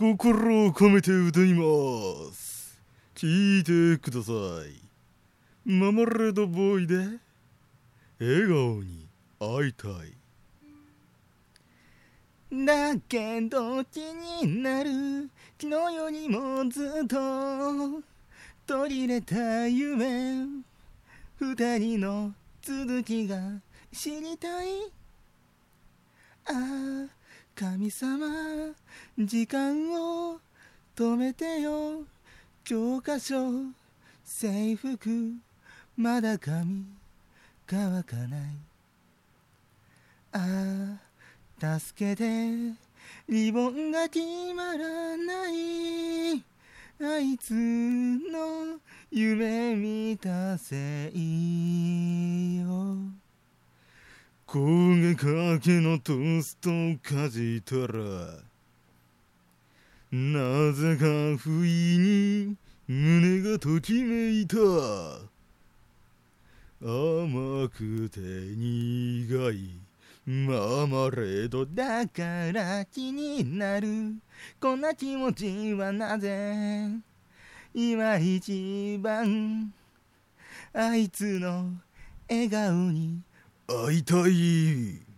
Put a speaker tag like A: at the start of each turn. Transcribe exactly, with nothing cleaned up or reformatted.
A: 心を込めて歌います。聞いてください。ママレードボーイで笑顔に会いたい。
B: だけど気になる昨日よりもずっと取り入れた夢、二人の続きが知りたい。ああ神様時間を止めてよ、教科書制服まだ髪乾かない。ああ助けてリボンが決まらない、あいつの夢見たせいよ。
A: 焦げかけのトーストをかじったらなぜか不意に胸がときめいた。甘くて苦いママレード
B: だから気になるこんな気持ちはなぜ、今一番あいつの笑顔に
A: 会いたい。